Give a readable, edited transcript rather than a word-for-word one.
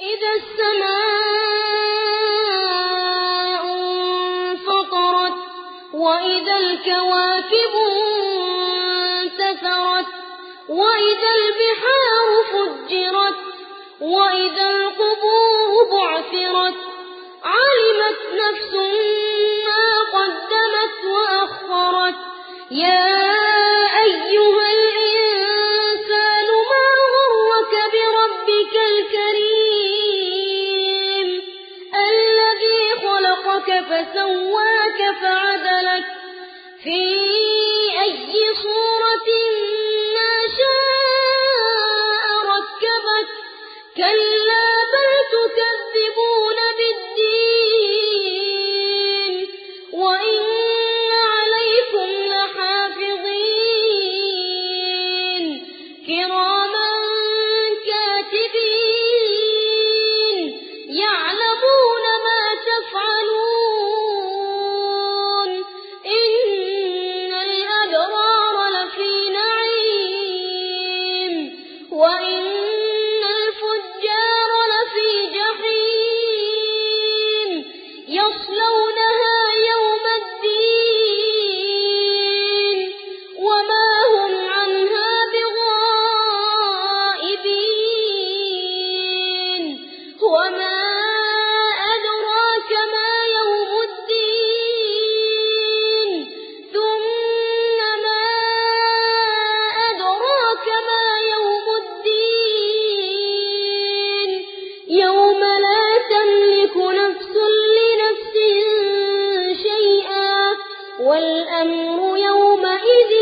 إذا السماء انفطرت وإذا الكواكب انتثرت وإذا البحار فجرت وإذا القبور بعثرت علمت نفس ما قدمت وأخرت يا أيها الإنسان ما غرك بربك الكريم الذي خلقك فسواك فعدلك في أي صورة ما شاء ركبك كلا بل تكذبون بالدين وإن عليكم لحافظين كراما كاتبين يعلمون ما تفعلون إن الأبرار لفي نعيم وإن الفجار لفي جحيم يصلونها يوم الدين وما هم عنها بغائبين وما أدراك ما يوم الدين ثم ما أدراك ما يوم الدين يوم لا تملك نفس لنفس شيئا والأمر يومئذ